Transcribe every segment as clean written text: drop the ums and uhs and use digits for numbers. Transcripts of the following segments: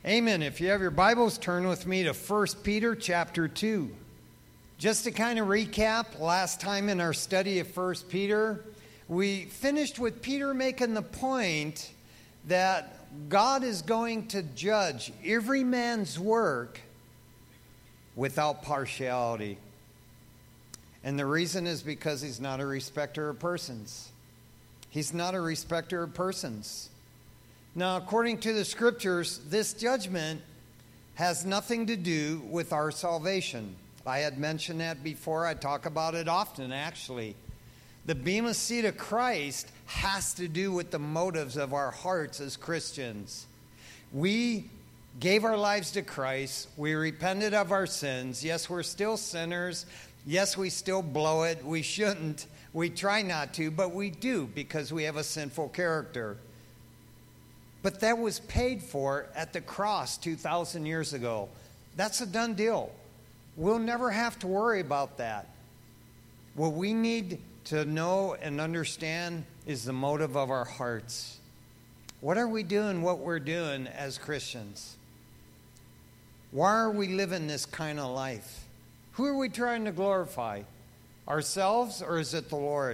Amen. If you have your Bibles, turn with me to 1 Peter chapter 2. Just to kind of recap, last time in our study of 1 Peter, we finished with Peter making the point that God is going to judge every man's work without partiality. And the reason is because he's not a respecter of persons. He's not a respecter of persons. Now, according to the scriptures, this judgment has nothing to do with our salvation. I had mentioned that before. I talk about it often, actually. The bema seat of Christ has to do with the motives of our hearts as Christians. We gave our lives to Christ. We repented of our sins. Yes, we're still sinners. Yes, we still blow it. We shouldn't. We try not to, but we do because we have a sinful character. But that was paid for at the cross 2,000 years ago. That's a done deal. We'll never have to worry about that. What we need to know and understand is the motive of our hearts. What are we doing what we're doing as Christians? Why are we living this kind of life? Who are we trying to glorify? Ourselves, or is it the Lord?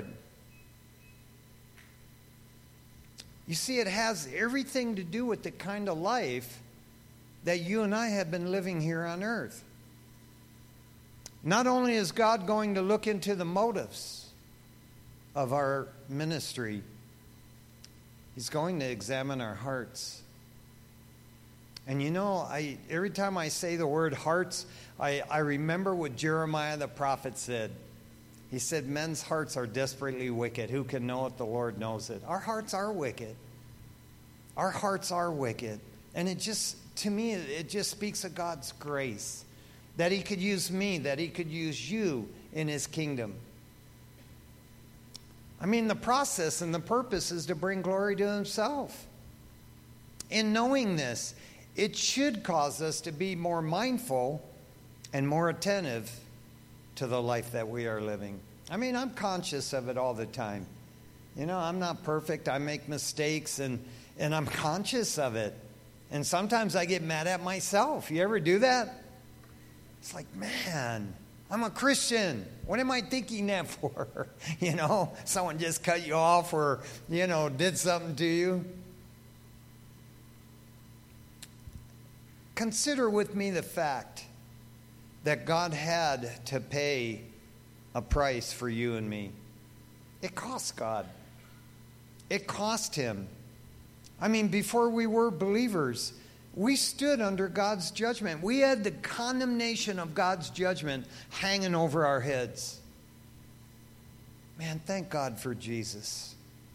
You see, it has everything to do with the kind of life that you and I have been living here on earth. Not only is God going to look into the motives of our ministry, He's going to examine our hearts. And you know, every time I say the word hearts, I remember what Jeremiah the prophet said. He said, men's hearts are desperately wicked. Who can know it? The Lord knows it. Our hearts are wicked. Our hearts are wicked. And it just, to me, it just speaks of God's grace. That He could use me, that He could use you in His kingdom. I mean, the process and the purpose is to bring glory to Himself. In knowing this, it should cause us to be more mindful and more attentive to the life that we are living. I mean, I'm conscious of it all the time. You know, I'm not perfect. I make mistakes, and I'm conscious of it. And sometimes I get mad at myself. You ever do that? It's like, man, I'm a Christian. What am I thinking that for? You know, someone just cut you off or, you know, did something to you. Consider with me the fact that God had to pay a price for you and me. It cost God. It cost Him. I mean, before we were believers, we stood under God's judgment. We had the condemnation of God's judgment hanging over our heads. Man, thank God for Jesus.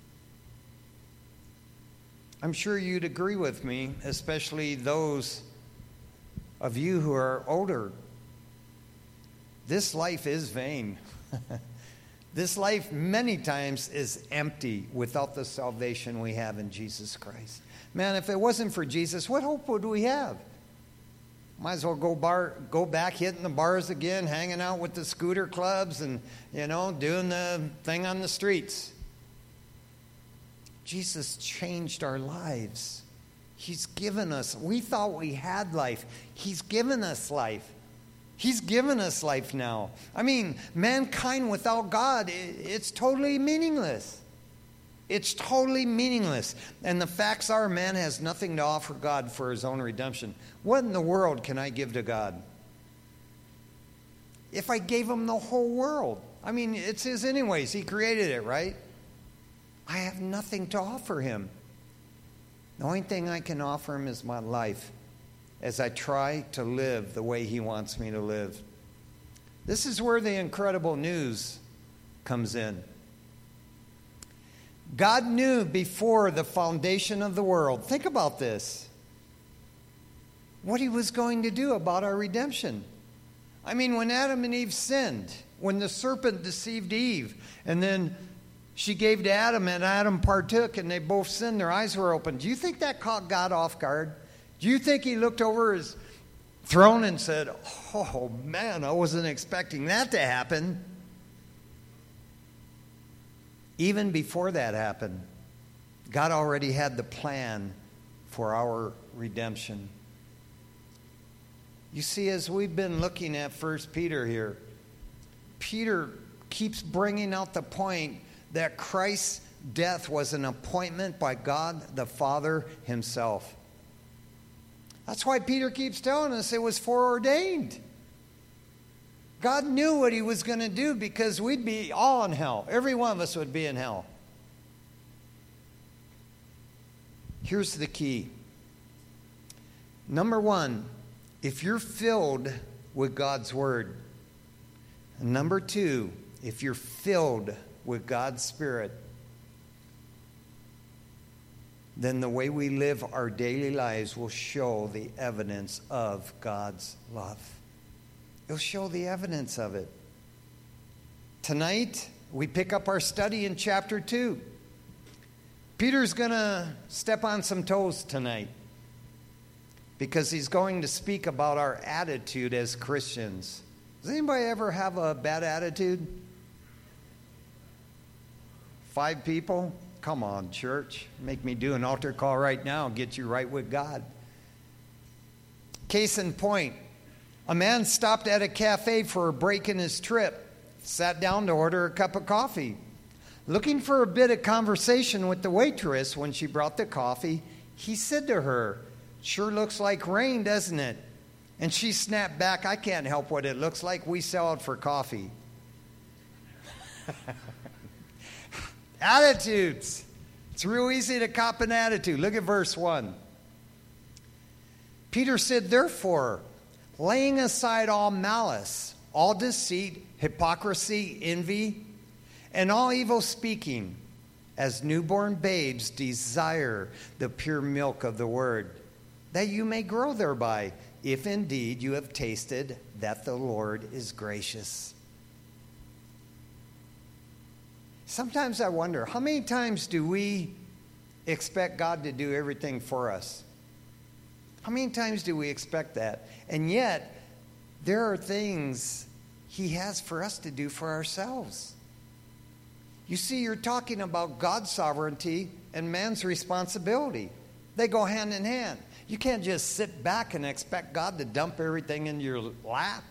I'm sure you'd agree with me, especially those of you who are older. This life is vain. This life many times is empty without the salvation we have in Jesus Christ. Man, if it wasn't for Jesus, what hope would we have? Might as well go back hitting the bars again, hanging out with the scooter clubs and, you know, doing the thing on the streets. Jesus changed our lives. He's given us, we thought we had life. He's given us life. He's given us life now. I mean, mankind without God, it's totally meaningless. It's totally meaningless. And the facts are, man has nothing to offer God for his own redemption. What in the world can I give to God? If I gave Him the whole world, I mean, it's His anyways. He created it, right? I have nothing to offer Him. The only thing I can offer Him is my life as I try to live the way He wants me to live. This is where the incredible news comes in. God knew before the foundation of the world, think about this, what He was going to do about our redemption. I mean, when Adam and Eve sinned, when the serpent deceived Eve, and then she gave to Adam, and Adam partook, and they both sinned, their eyes were open. Do you think that caught God off guard? Do you think He looked over His throne and said, oh man, I wasn't expecting that to happen? Even before that happened, God already had the plan for our redemption. You see, as we've been looking at 1 Peter here, Peter keeps bringing out the point that Christ's death was an appointment by God the Father himself. That's why Peter keeps telling us it was foreordained. God knew what he was going to do because we'd be all in hell. Every one of us would be in hell. Here's the key. Number one, if you're filled with God's Word. And number two, if you're filled with God's Spirit, then the way we live our daily lives will show the evidence of God's love. It'll show the evidence of it. Tonight, we pick up our study in chapter 2. Peter's going to step on some toes tonight because he's going to speak about our attitude as Christians. Does anybody ever have a bad attitude? 5 people? Come on, church. Make me do an altar call right now and get you right with God. Case in point, a man stopped at a cafe for a break in his trip, sat down to order a cup of coffee. Looking for a bit of conversation with the waitress when she brought the coffee, he said to her, "Sure looks like rain, doesn't it?" And she snapped back, "I can't help what it looks like. We sell it for coffee." Attitudes. It's real easy to cop an attitude. Look at verse 1. Peter said, "Therefore, laying aside all malice, all deceit, hypocrisy, envy, and all evil speaking, as newborn babes desire the pure milk of the word, that you may grow thereby, if indeed you have tasted that the Lord is gracious." Sometimes I wonder, how many times do we expect God to do everything for us? How many times do we expect that? And yet, there are things he has for us to do for ourselves. You see, you're talking about God's sovereignty and man's responsibility. They go hand in hand. You can't just sit back and expect God to dump everything in your lap.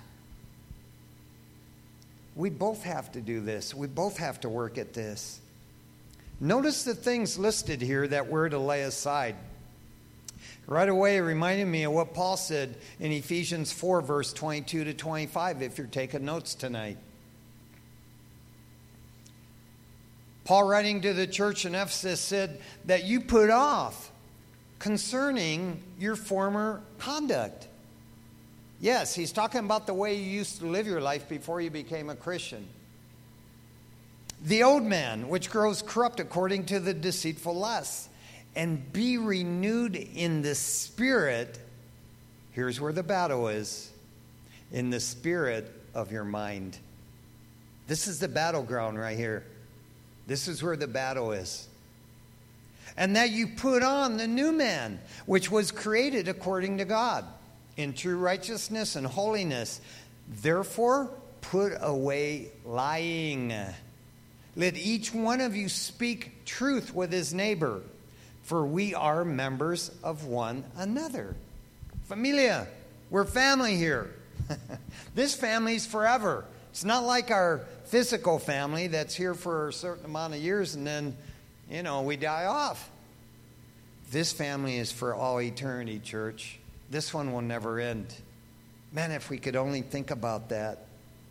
We both have to do this. We both have to work at this. Notice the things listed here that we're to lay aside. Right away, it reminded me of what Paul said in Ephesians 4, verse 22 to 25, if you're taking notes tonight. Paul, writing to the church in Ephesus, said that you put off concerning your former conduct. Yes, he's talking about the way you used to live your life before you became a Christian. The old man, which grows corrupt according to the deceitful lusts, and be renewed in the spirit. Here's where the battle is. In the spirit of your mind. This is the battleground right here. This is where the battle is. And that you put on the new man, which was created according to God, in true righteousness and holiness. Therefore, put away lying. Let each one of you speak truth with his neighbor, for we are members of one another. Familia, we're family here. This family's forever. It's not like our physical family that's here for a certain amount of years and then, we die off. This family is for all eternity, church. This one will never end. Man, if we could only think about that.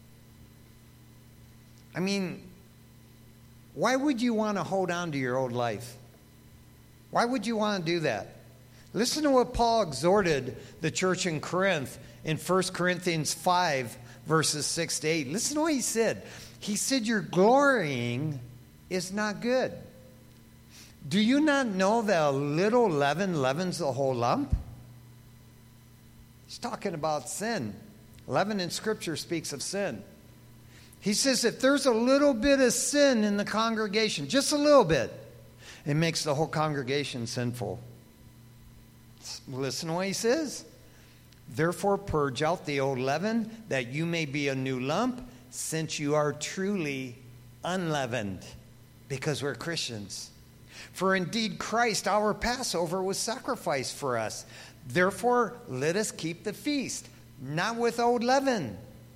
I mean, why would you want to hold on to your old life? Why would you want to do that? Listen to what Paul exhorted the church in Corinth in 1 Corinthians 5, verses 6 to 8. Listen to what he said. He said, your glorying is not good. Do you not know that a little leaven leavens the whole lump? He's talking about sin. Leaven in Scripture speaks of sin. He says if there's a little bit of sin in the congregation, just a little bit, it makes the whole congregation sinful. Listen to what he says. Therefore purge out the old leaven, that you may be a new lump, since you are truly unleavened, because we're Christians. For indeed Christ, our Passover, was sacrificed for us. Therefore let us keep the feast, not with old leaven,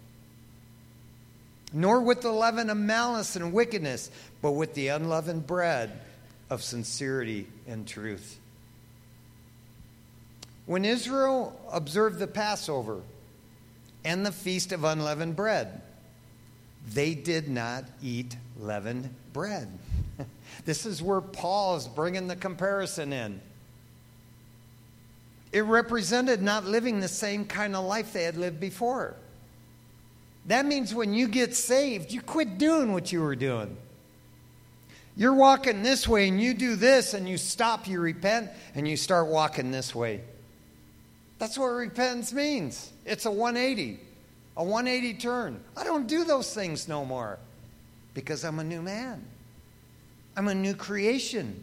nor with the leaven of malice and wickedness, but with the unleavened bread of sincerity and truth. When Israel observed the Passover and the Feast of Unleavened Bread, they did not eat leavened bread. This is where Paul is bringing the comparison in. It represented not living the same kind of life they had lived before. That means when you get saved, you quit doing what you were doing. You're walking this way and you do this and you stop, you repent, and you start walking this way. That's what repentance means. It's a 180 turn. I don't do those things no more because I'm a new man. I'm a new creation.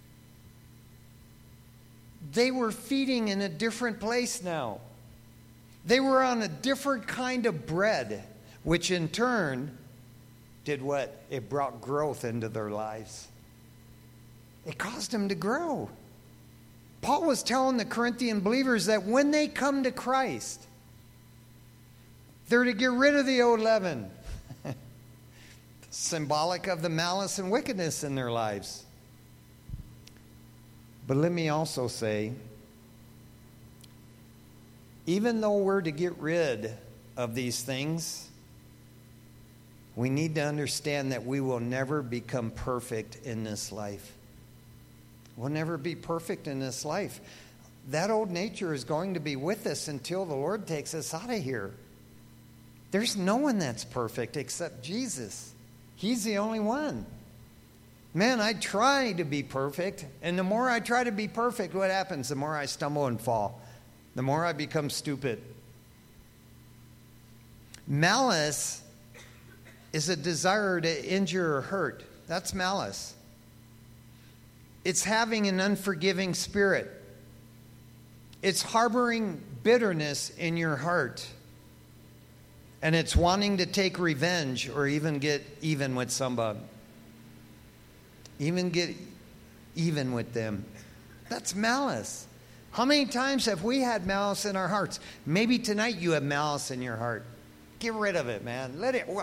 They were feeding in a different place now. They were on a different kind of bread, which in turn did what? It brought growth into their lives. It caused them to grow. Paul was telling the Corinthian believers that when they come to Christ, they're to get rid of the old leaven, symbolic of the malice and wickedness in their lives. But let me also say, even though we're to get rid of these things, we need to understand that we will never become perfect in this life. We'll never be perfect in this life. That old nature is going to be with us until the Lord takes us out of here. There's no one that's perfect except Jesus. He's the only one. Man, I try to be perfect, and the more I try to be perfect, what happens? The more I stumble and fall. The more I become stupid. Malice is a desire to injure or hurt. That's malice. It's having an unforgiving spirit. It's harboring bitterness in your heart. And it's wanting to take revenge or even get even with somebody. Even get even with them. That's malice. How many times have we had malice in our hearts? Maybe tonight you have malice in your heart. Get rid of it, man. Let it.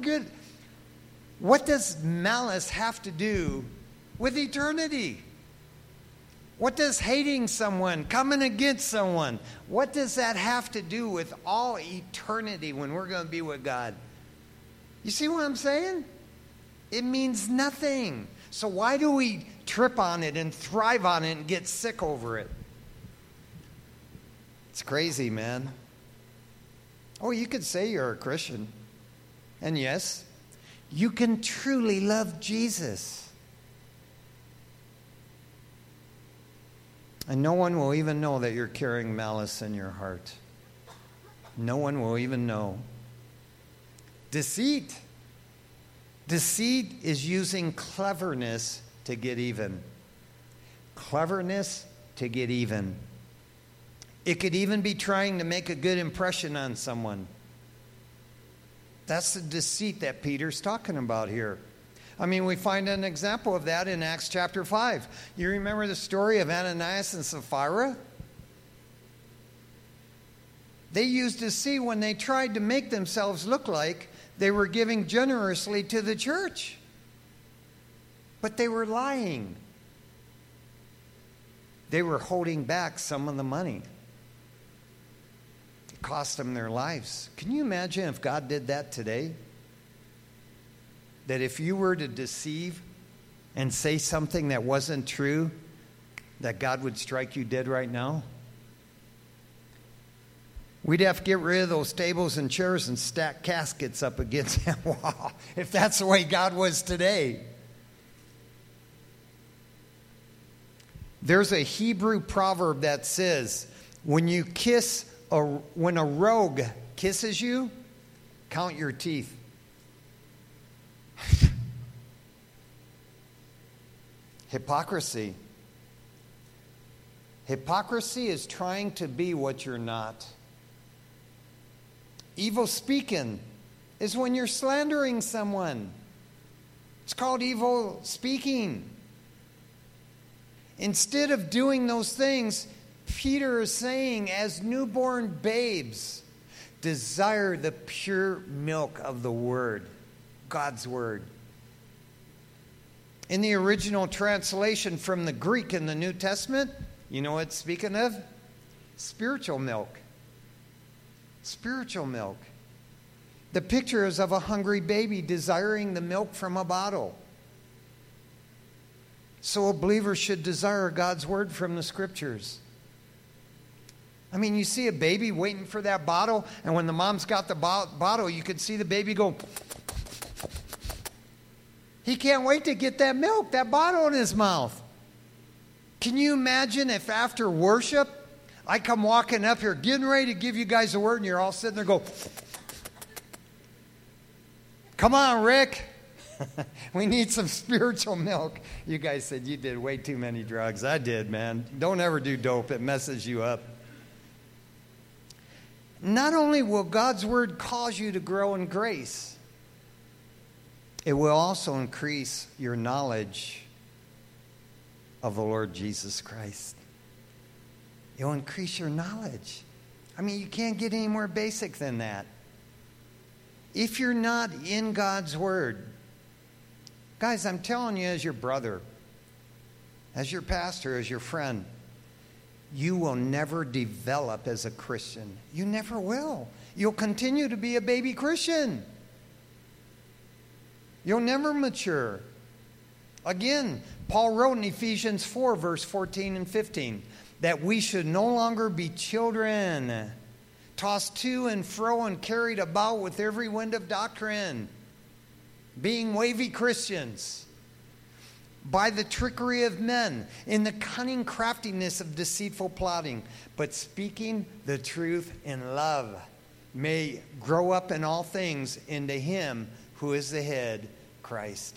What does malice have to do with eternity? What does hating someone, coming against someone, what does that have to do with all eternity when we're going to be with God? You see what I'm saying? It means nothing. So why do we trip on it and thrive on it and get sick over it? It's crazy, man. Oh, you could say you're a Christian. And yes, you can truly love Jesus. And no one will even know that you're carrying malice in your heart. No one will even know. Deceit. Deceit is using cleverness to get even. Cleverness to get even. It could even be trying to make a good impression on someone. That's the deceit that Peter's talking about here. I mean, we find an example of that in Acts chapter 5. You remember the story of Ananias and Sapphira? They used deceit when they tried to make themselves look like they were giving generously to the church. But they were lying. They were holding back some of the money. It cost them their lives. Can you imagine if God did that today? That if you were to deceive and say something that wasn't true, that God would strike you dead right now? We'd have to get rid of those tables and chairs and stack caskets up against that wall if that's the way God was today. There's a Hebrew proverb that says, when a rogue kisses you, count your teeth. Hypocrisy. Hypocrisy is trying to be what you're not. Evil speaking is when you're slandering someone. It's called evil speaking. Instead of doing those things, Peter is saying, as newborn babes, Desire the pure milk of the Word, God's Word. In the original translation from the Greek in the New Testament, you know what it's speaking of? Spiritual milk. Spiritual milk. The picture is of a hungry baby desiring the milk from a bottle. So a believer should desire God's Word from the Scriptures. I mean, you see a baby waiting for that bottle, and when the mom's got the bottle, you could see the baby go. He can't wait to get that milk, that bottle in his mouth. Can you imagine if after worship, I come walking up here, getting ready to give you guys a word, and you're all sitting there go, come on, Rick. We need some spiritual milk. You guys said you did way too many drugs. I did, man. Don't ever do dope. It messes you up. Not only will God's Word cause you to grow in grace, it will also increase your knowledge of the Lord Jesus Christ. It will increase your knowledge. I mean, you can't get any more basic than that. If you're not in God's Word, guys, I'm telling you as your brother, as your pastor, as your friend, you will never develop as a Christian. You never will. You'll continue to be a baby Christian. You'll never mature. Again, Paul wrote in Ephesians 4, verse 14 and 15, that we should no longer be children, tossed to and fro and carried about with every wind of doctrine, being wavy Christians, by the trickery of men, in the cunning craftiness of deceitful plotting, but speaking the truth in love, may grow up in all things into Him who is the head, Christ.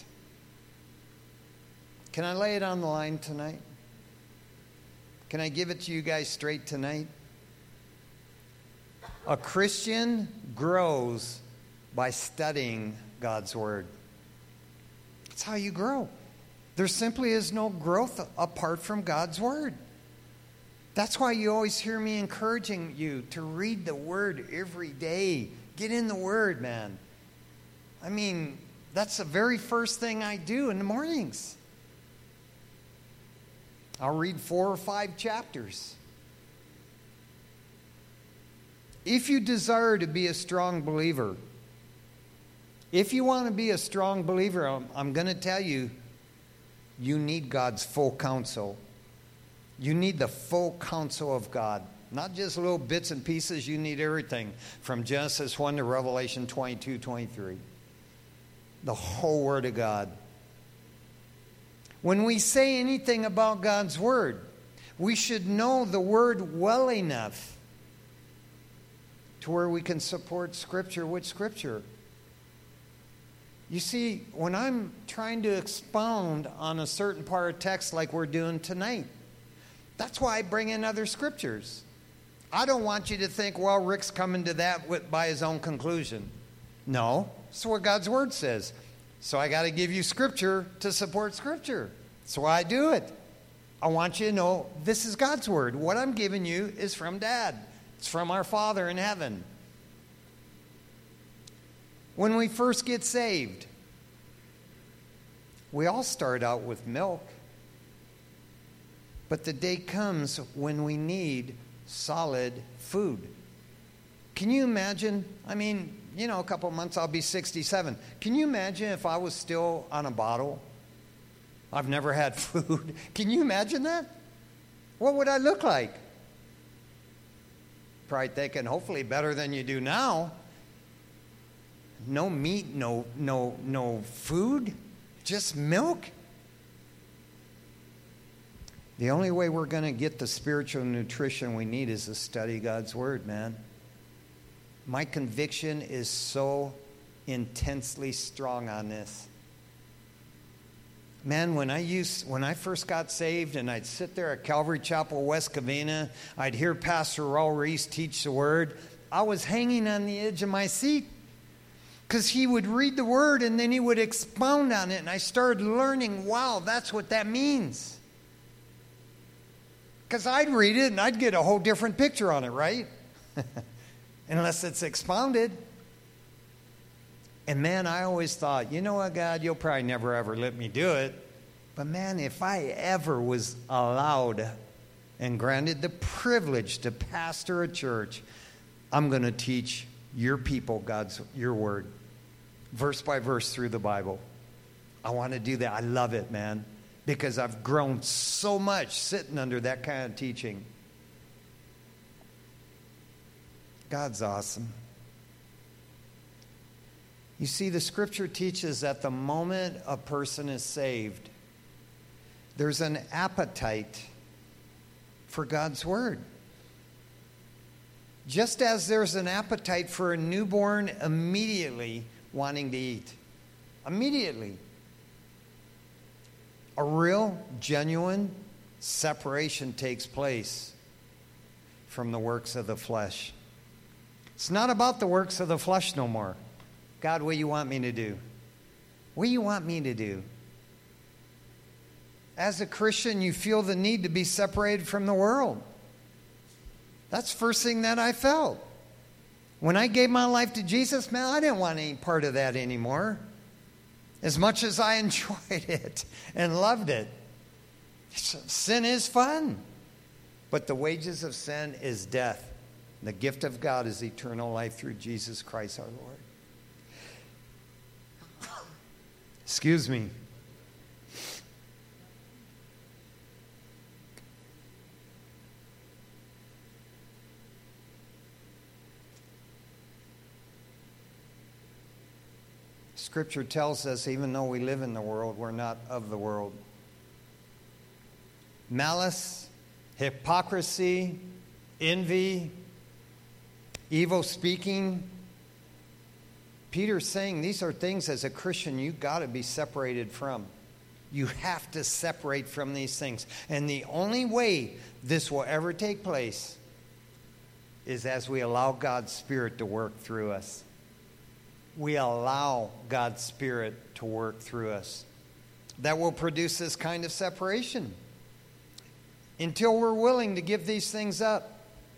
Can I lay it on the line tonight? Can I give it to you guys straight tonight? A Christian grows by studying God's Word. That's how you grow. There simply is no growth apart from God's Word. That's why you always hear me encouraging you to read the Word every day. Get in the Word, man. I mean, that's the very first thing I do in the mornings. I'll read 4 or 5 chapters. If you desire to be a strong believer, if you want to be a strong believer, I'm going to tell you, you need God's full counsel. You need the full counsel of God. Not just little bits and pieces. You need everything from Genesis 1 to Revelation 22, 23. The whole Word of God. When we say anything about God's Word, we should know the Word well enough to where we can support Scripture with Scripture. You see, when I'm trying to expound on a certain part of text like we're doing tonight, that's why I bring in other scriptures. I don't want you to think, well, Rick's coming to that by his own conclusion. No, that's what God's Word says. So I got to give you Scripture to support Scripture. That's why I do it. I want you to know this is God's Word. What I'm giving you is from Dad. It's from our Father in heaven. When we first get saved, we all start out with milk. But the day comes when we need solid food. Can you imagine? I mean, you know, a couple of months I'll be 67. Can you imagine if I was still on a bottle? I've never had food. Can you imagine that? What would I look like? Probably thinking, hopefully better than you do now. No meat, no food, just milk. The only way we're going to get the spiritual nutrition we need is to study God's Word, man. My conviction is so intensely strong on this. Man, when I first got saved and I'd sit there at Calvary Chapel, West Covina, I'd hear Pastor Raul Reese teach the Word, I was hanging on the edge of my seat. Because he would read the Word and then he would expound on it. And I started learning, wow, that's what that means. Because I'd read it and I'd get a whole different picture on it, right? unless it's expounded. And man, I always thought, you know what, God, you'll probably never ever let me do it. But man, if I ever was allowed and granted the privilege to pastor a church, I'm going to teach your people your word, verse by verse through the Bible. I want to do that. I love it, man, because I've grown so much sitting under that kind of teaching. God's awesome. You see, the scripture teaches that the moment a person is saved, there's an appetite for God's word. Just as there's an appetite for a newborn immediately wanting to eat. Immediately. A real, genuine separation takes place from the works of the flesh. It's not about the works of the flesh no more. God, what do you want me to do? What do you want me to do? As a Christian, you feel the need to be separated from the world. That's the first thing that I felt. When I gave my life to Jesus, man, I didn't want any part of that anymore. As much as I enjoyed it and loved it. Sin is fun. But the wages of sin is death. The gift of God is eternal life through Jesus Christ our Lord. Excuse me. Scripture tells us even though we live in the world, we're not of the world. Malice, hypocrisy, envy, evil speaking. Peter's saying these are things as a Christian you've got to be separated from. You have to separate from these things. And the only way this will ever take place is as we allow God's Spirit to work through us. We allow God's Spirit to work through us. That will produce this kind of separation. Until we're willing to give these things up,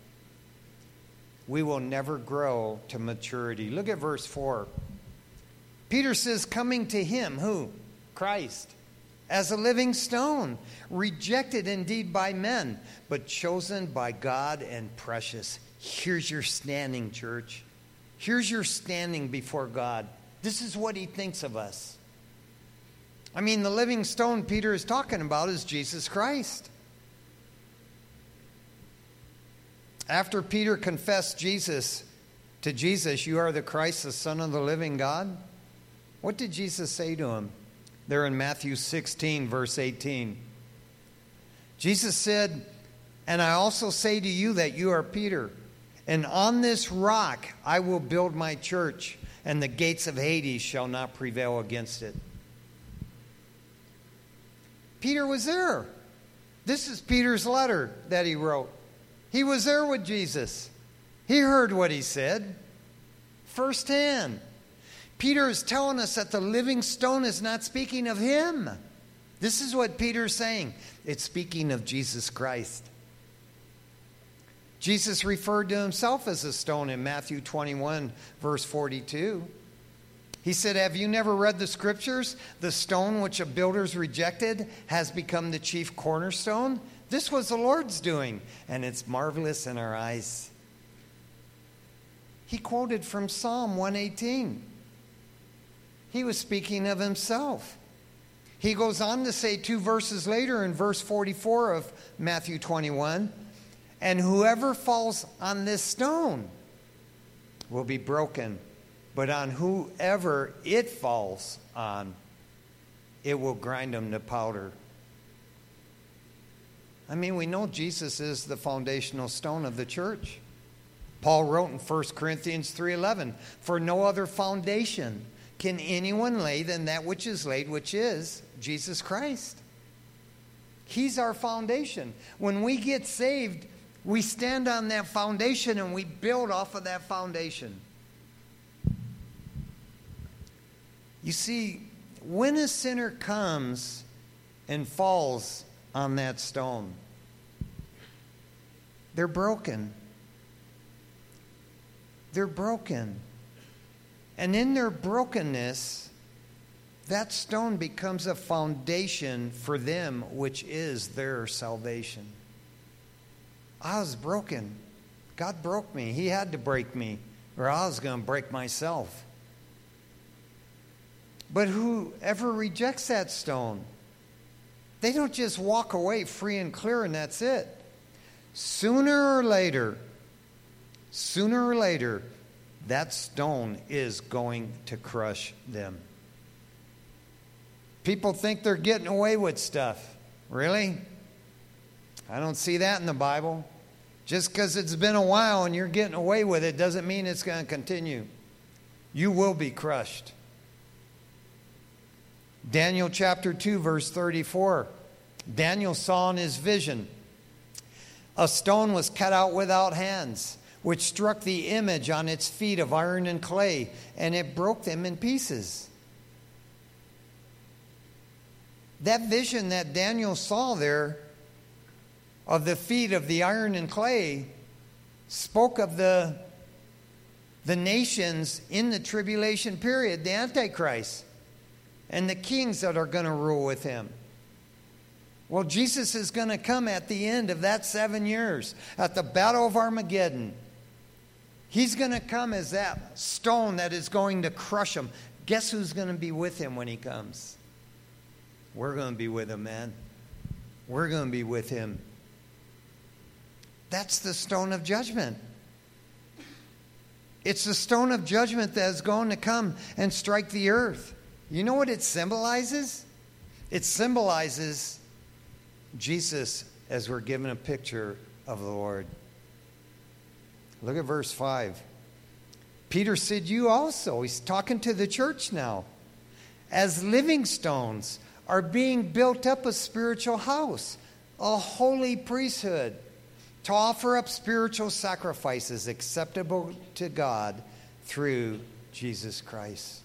we will never grow to maturity. Look at verse 4. Peter says, coming to him, who? Christ. As a living stone, rejected indeed by men, but chosen by God and precious. Here's your standing, church. Here's your standing before God. This is what he thinks of us. I mean, the living stone Peter is talking about is Jesus Christ. After Peter confessed to Jesus, you are the Christ, the Son of the living God. What did Jesus say to him? There in Matthew 16, verse 18. Jesus said, and I also say to you that you are Peter, and on this rock I will build my church, and the gates of Hades shall not prevail against it. Peter was there. This is Peter's letter that he wrote. He was there with Jesus. He heard what he said firsthand. Peter is telling us that the living stone is not speaking of him. This is what Peter's saying. It's speaking of Jesus Christ. Jesus referred to himself as a stone in Matthew 21, verse 42. He said, have you never read the scriptures? The stone which the builders rejected has become the chief cornerstone. This was the Lord's doing, and it's marvelous in our eyes. He quoted from Psalm 118. He was speaking of himself. He goes on to say 2 verses later in verse 44 of Matthew 21, and whoever falls on this stone will be broken, but on whoever it falls on, it will grind them to powder. I mean, we know Jesus is the foundational stone of the church. Paul wrote in 1 Corinthians 3:11, for no other foundation can anyone lay than that which is laid, which is Jesus Christ. He's our foundation. When we get saved, we stand on that foundation and we build off of that foundation. You see, when a sinner comes and falls on that stone, they're broken. They're broken. And in their brokenness, that stone becomes a foundation for them, which is their salvation. I was broken. God broke me. He had to break me, or I was going to break myself. But whoever rejects that stone, they don't just walk away free and clear and that's it. Sooner or later, that stone is going to crush them. People think they're getting away with stuff. Really? I don't see that in the Bible. Just because it's been a while and you're getting away with it doesn't mean it's going to continue. You will be crushed. Daniel chapter 2, verse 34. Daniel saw in his vision, a stone was cut out without hands, which struck the image on its feet of iron and clay, and it broke them in pieces. That vision that Daniel saw there of the feet of the iron and clay spoke of the nations in the tribulation period, the Antichrist, and the kings that are going to rule with him. Well, Jesus is going to come at the end of that 7 years, at the Battle of Armageddon. He's going to come as that stone that is going to crush him. Guess who's going to be with him when he comes? We're going to be with him, man. We're going to be with him. That's the stone of judgment. It's the stone of judgment that is going to come and strike the earth. You know what it symbolizes? It symbolizes Jesus as we're given a picture of the Lord. Look at verse 5. Peter said, you also, he's talking to the church now, as living stones are being built up a spiritual house, a holy priesthood, to offer up spiritual sacrifices acceptable to God through Jesus Christ.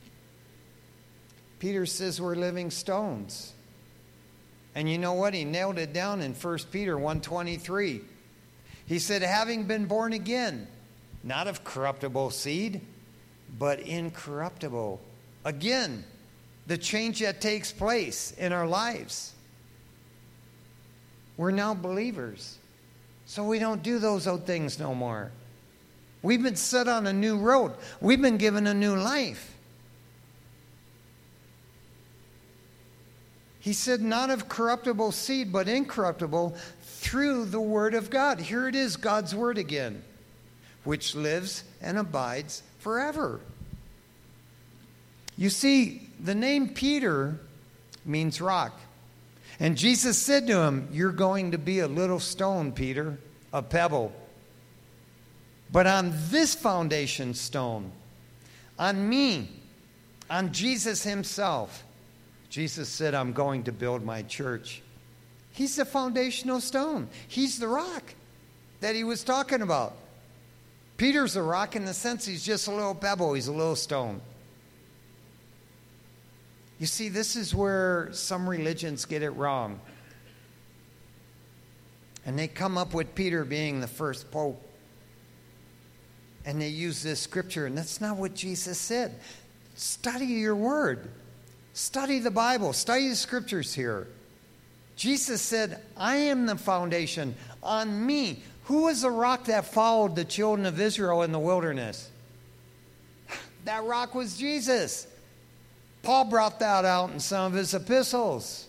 Peter says we're living stones. And you know what? He nailed it down in 1 Peter 1:23. He said, having been born again, not of corruptible seed, but incorruptible. Again, the change that takes place in our lives. We're now believers. So we don't do those old things no more. We've been set on a new road. We've been given a new life. He said, not of corruptible seed, but incorruptible, through the word of God. Here it is, God's word again, which lives and abides forever. You see, the name Peter means rock. And Jesus said to him, you're going to be a little stone, Peter, a pebble. But on this foundation stone, on me, on Jesus himself, Jesus said, I'm going to build my church. He's the foundational stone. He's the rock that he was talking about. Peter's a rock in the sense he's just a little pebble. He's a little stone. You see, this is where some religions get it wrong. And they come up with Peter being the first pope. And they use this scripture, and that's not what Jesus said. Study your word. Study the Bible. Study the scriptures here. Jesus said, I am the foundation. On me. Who was the rock that followed the children of Israel in the wilderness? That rock was Jesus. Paul brought that out in some of his epistles.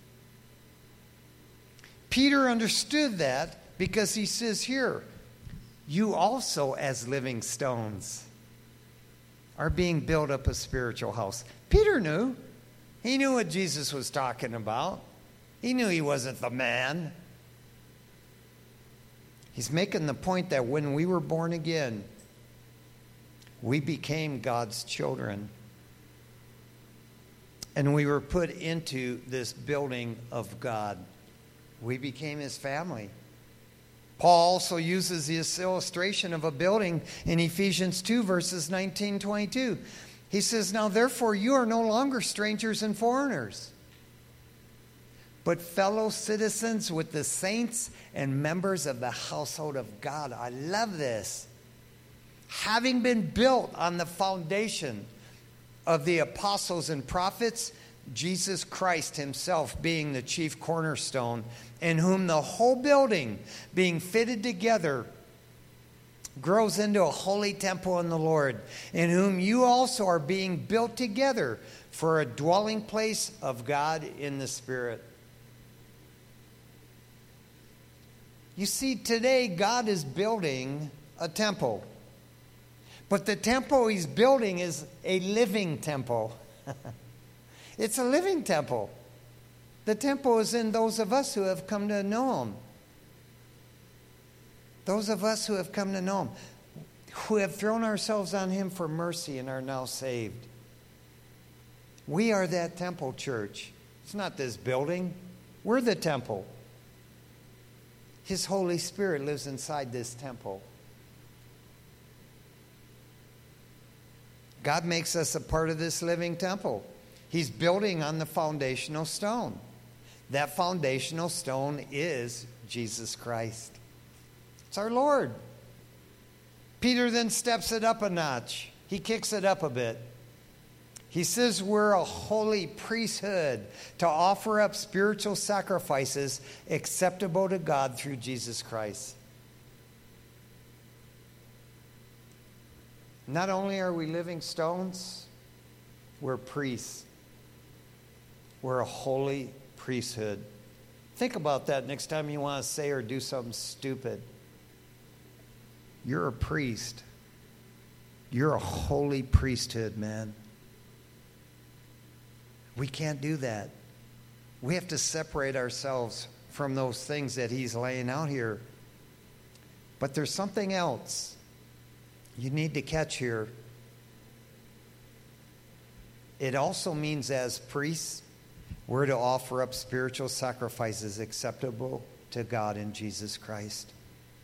Peter understood that because he says here, you also as living stones are being built up a spiritual house. Peter knew. He knew what Jesus was talking about. He knew he wasn't the man. He's making the point that when we were born again, we became God's children. And we were put into this building of God. We became his family. Paul also uses this illustration of a building in Ephesians 2, verses 19-22. He says, now therefore you are no longer strangers and foreigners, but fellow citizens with the saints and members of the household of God. I love this. having been built on the foundation of the apostles and prophets, Jesus Christ himself being the chief cornerstone, in whom the whole building being fitted together grows into a holy temple in the Lord, in whom you also are being built together for a dwelling place of God in the Spirit. You see, today God is building a temple. But the temple he's building is a living temple. It's a living temple. The temple is in those of us who have come to know him. Those of us who have come to know him, who have thrown ourselves on him for mercy and are now saved. We are that temple, church. It's not this building. We're the temple. His Holy Spirit lives inside this temple. God makes us a part of this living temple. He's building on the foundational stone. That foundational stone is Jesus Christ. It's our Lord. Peter then steps it up a notch. He kicks it up a bit. He says we're a holy priesthood to offer up spiritual sacrifices acceptable to God through Jesus Christ. Not only are we living stones, we're priests. We're a holy priesthood. Think about that next time you want to say or do something stupid. You're a priest. You're a holy priesthood, man. We can't do that. We have to separate ourselves from those things that he's laying out here. But there's something else you need to catch here. It also means as priests, we're to offer up spiritual sacrifices acceptable to God in Jesus Christ.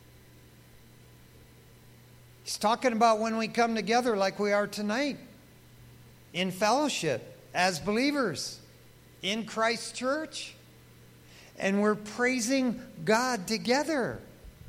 He's talking about when we come together like we are tonight, in fellowship, as believers, in Christ's church, and we're praising God together.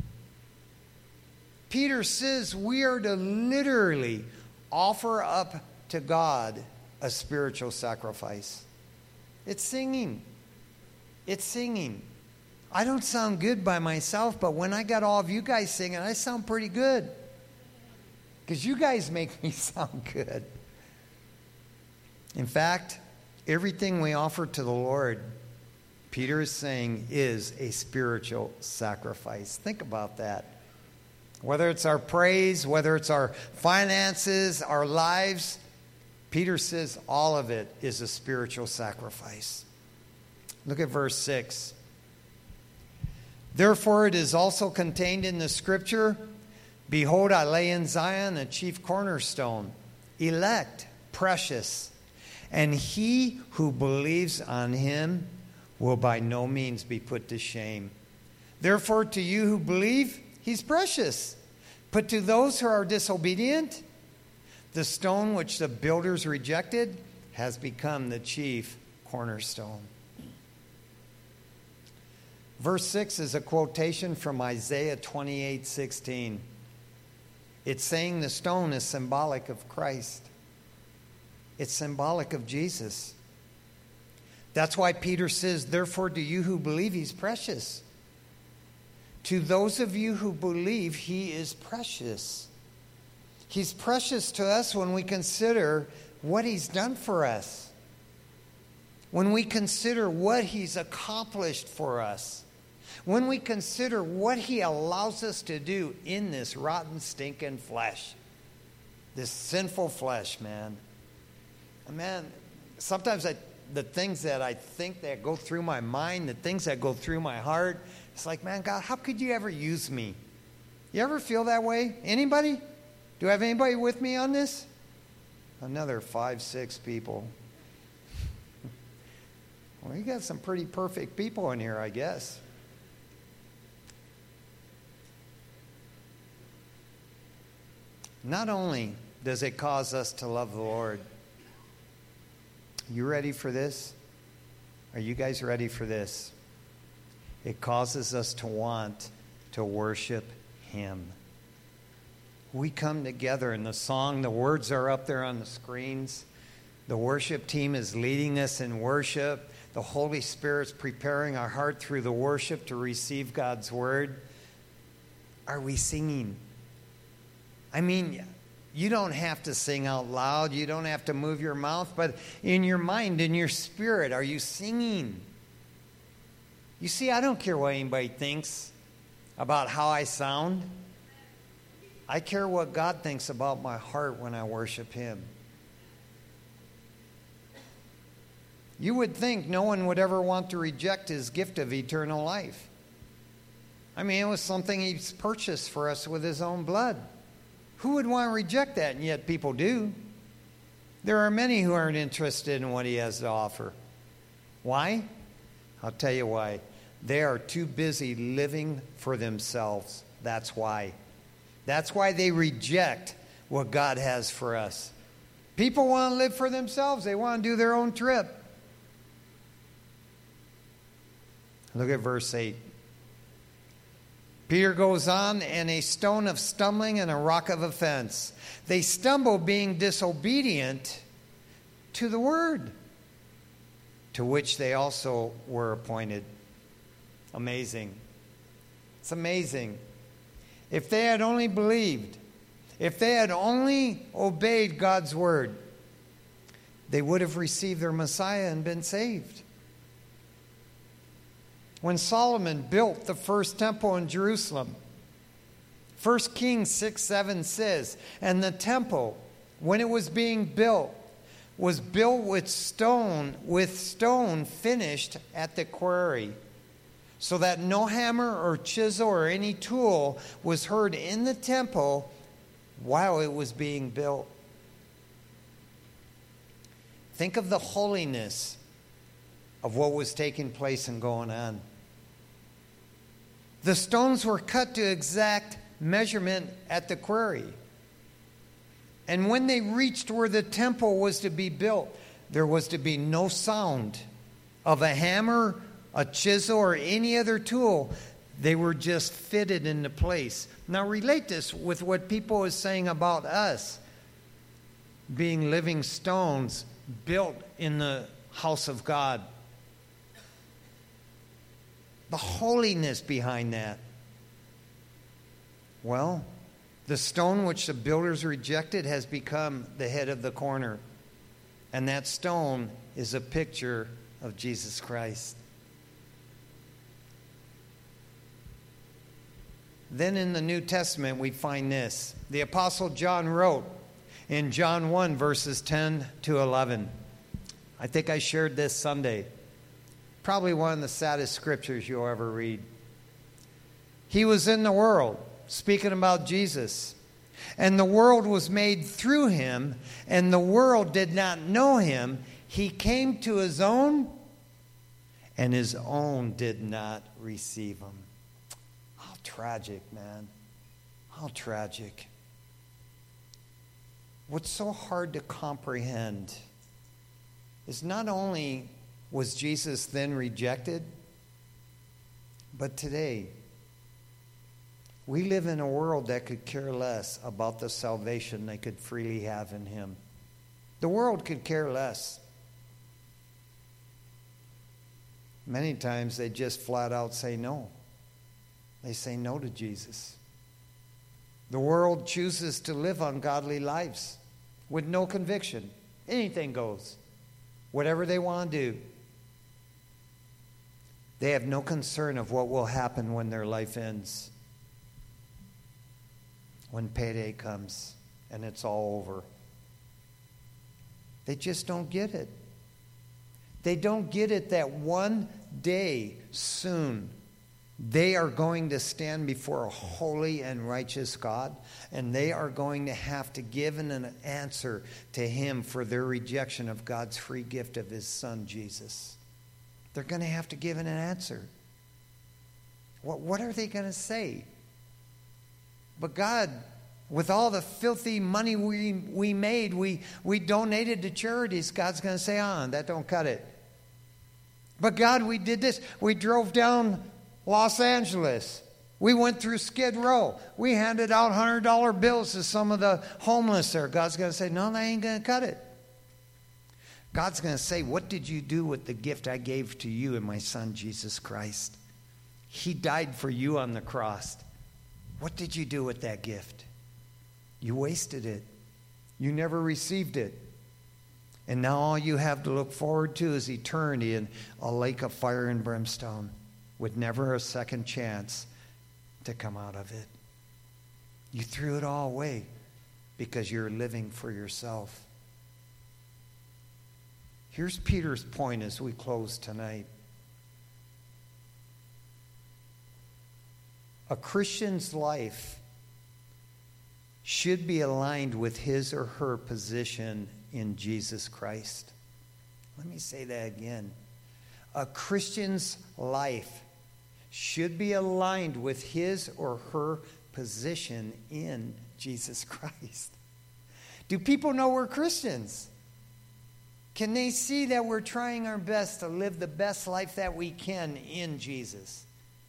Peter says we are to literally offer up to God a spiritual sacrifice. It's singing. It's singing. I don't sound good by myself, but when I got all of you guys singing, I sound pretty good. Because you guys make me sound good. In fact, everything we offer to the Lord, Peter is saying, is a spiritual sacrifice. Think about that. Whether it's our praise, whether it's our finances, our lives, Peter says all of it is a spiritual sacrifice. Look at verse 6. Therefore it is also contained in the scripture, behold, I lay in Zion a chief cornerstone, elect, precious, and he who believes on him will by no means be put to shame. Therefore to you who believe, he's precious. But to those who are disobedient, the stone which the builders rejected has become the chief cornerstone. Verse 6 is a quotation from Isaiah 28:16. It's saying the stone is symbolic of Christ. It's symbolic of Jesus. That's why Peter says, therefore, to you who believe, he's precious. To those of you who believe, he is precious. He's precious to us when we consider what he's done for us. When we consider what he's accomplished for us. When we consider what he allows us to do in this rotten, stinking flesh. This sinful flesh, man. Man, sometimes the things that I think that go through my mind, the things that go through my heart, it's like, man, God, how could you ever use me? You ever feel that way? Anybody? Do I have anybody with me on this? Another 5, 6 people. Well, you got some pretty perfect people in here, I guess. Not only does it cause us to love the Lord. You ready for this? Are you guys ready for this? It causes us to want to worship him. we come together in the song. The words are up there on the screens. The worship team is leading us in worship. The Holy Spirit's preparing our heart through the worship to receive God's word. Are we singing? I mean, you don't have to sing out loud. You don't have to move your mouth. But in your mind, in your spirit, are you singing? You see, I don't care what anybody thinks about how I sound. I care what God thinks about my heart when I worship Him. You would think no one would ever want to reject His gift of eternal life. I mean, it was something He's purchased for us with His own blood. Who would want to reject that? And yet people do. There are many who aren't interested in what He has to offer. Why? I'll tell you why. They are too busy living for themselves. That's why. That's why they reject what God has for us. People want to live for themselves. They want to do their own trip. Look at verse 8. Peter goes on, and a stone of stumbling and a rock of offense. They stumble being disobedient to the word, to which they also were appointed. Amazing. It's amazing. If they had only believed, if they had only obeyed God's word, they would have received their Messiah and been saved. When Solomon built the first temple in Jerusalem, 1 Kings 6:7 says, and the temple, when it was being built, was built with stone finished at the quarry, so that no hammer or chisel or any tool was heard in the temple while it was being built. Think of the holiness of what was taking place and going on. The stones were cut to exact measurement at the quarry. And when they reached where the temple was to be built, there was to be no sound of a hammer, a chisel, or any other tool. They were just fitted into place. Now relate this with what people are saying about us being living stones built in the house of God. The holiness behind that. Well, the stone which the builders rejected has become the head of the corner. And that stone is a picture of Jesus Christ. Then in the New Testament we find this. The Apostle John wrote in John 1 verses 10 to 11. I think I shared this Sunday. Probably one of the saddest scriptures you'll ever read. He was in the world, speaking about Jesus. And the world was made through Him, and the world did not know Him. He came to His own, and His own did not receive Him. How tragic, man. How tragic. What's so hard to comprehend is not only was Jesus then rejected, but today we live in a world that could care less about the salvation they could freely have in Him. The world could care less. Many times they just flat out say no. They say no to Jesus. The world chooses to live ungodly lives with no conviction. Anything goes. Whatever they want to do. They have no concern of what will happen when their life ends. When payday comes and it's all over. They just don't get it. They don't get it that one day soon they are going to stand before a holy and righteous God, and they are going to have to give an answer to Him for their rejection of God's free gift of His Son, Jesus. They're going to have to give an answer. What are they going to say? But God, with all the filthy money we made, we donated to charities. God's going to say, that don't cut it. But God, we did this. We drove down Los Angeles. We went through Skid Row. We handed out $100 bills to some of the homeless there. God's going to say, no, that ain't going to cut it. God's going to say, what did you do with the gift I gave to you and my son, Jesus Christ? He died for you on the cross. What did you do with that gift? You wasted it. You never received it. And now all you have to look forward to is eternity in a lake of fire and brimstone with never a second chance to come out of it. You threw it all away because you're living for yourself. Here's Peter's point as we close tonight. A Christian's life should be aligned with his or her position in Jesus Christ. Let me say that again. A Christian's life should be aligned with his or her position in Jesus Christ. Do people know we're Christians? Can they see that we're trying our best to live the best life that we can in Jesus?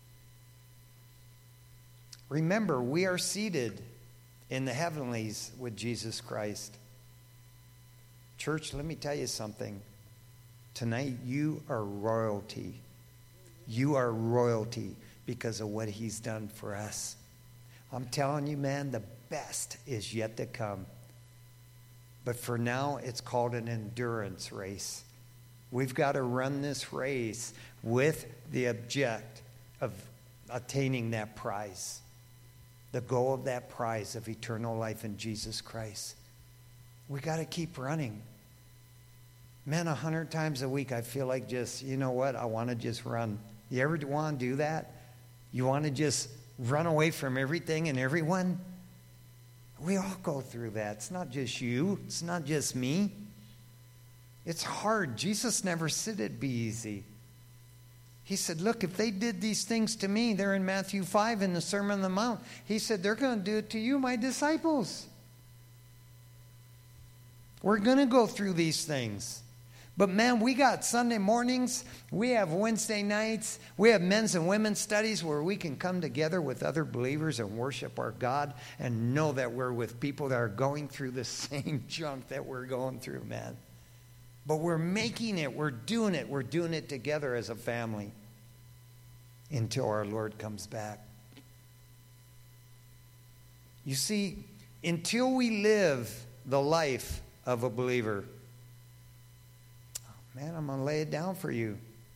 Remember, we are seated in the heavenlies with Jesus Christ. Church, let me tell you something. Tonight, you are royalty. You are royalty because of what he's done for us. I'm telling you, man, the best is yet to come. But for now, it's called an endurance race. We've got to run this race with the object of attaining that prize. The goal of that prize of eternal life in Jesus Christ. We got to keep running. Man, 100 times a week I feel like just, you know what, I want to just run. You ever want to do that? You want to just run away from everything and everyone? We all go through that. It's not just you. It's not just me. It's hard. Jesus never said it'd be easy. He said, look, if they did these things to me, they're in Matthew 5 in the Sermon on the Mount. He said, they're going to do it to you, my disciples. We're going to go through these things. But man, we got Sunday mornings, we have Wednesday nights, we have men's and women's studies where we can come together with other believers and worship our God and know that we're with people that are going through the same junk that we're going through, man. But we're making it, we're doing it together as a family until our Lord comes back. You see, until we live the life of a believer, man, I'm going to lay it down for you.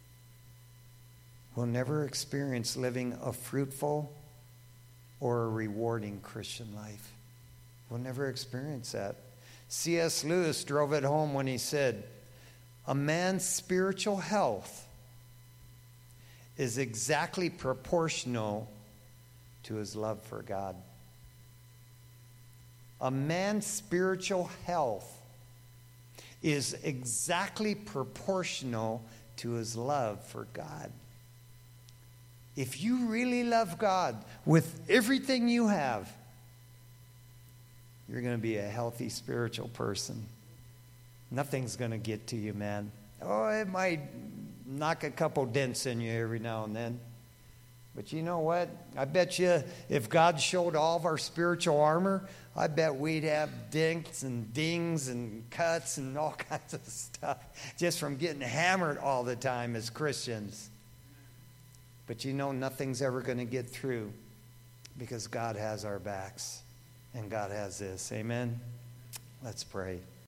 We'll never experience living a fruitful or a rewarding Christian life. We'll never experience that. C.S. Lewis drove it home when he said, a man's spiritual health is exactly proportional to his love for God. A man's spiritual health is exactly proportional to his love for God. If you really love God with everything you have, you're going to be a healthy spiritual person. Nothing's going to get to you, man. Oh, it might knock a couple dents in you every now and then. But you know what? I bet you if God showed all of our spiritual armor, I bet we'd have dinks and dings and cuts and all kinds of stuff just from getting hammered all the time as Christians. But you know, nothing's ever going to get through because God has our backs and God has this. Amen? Let's pray.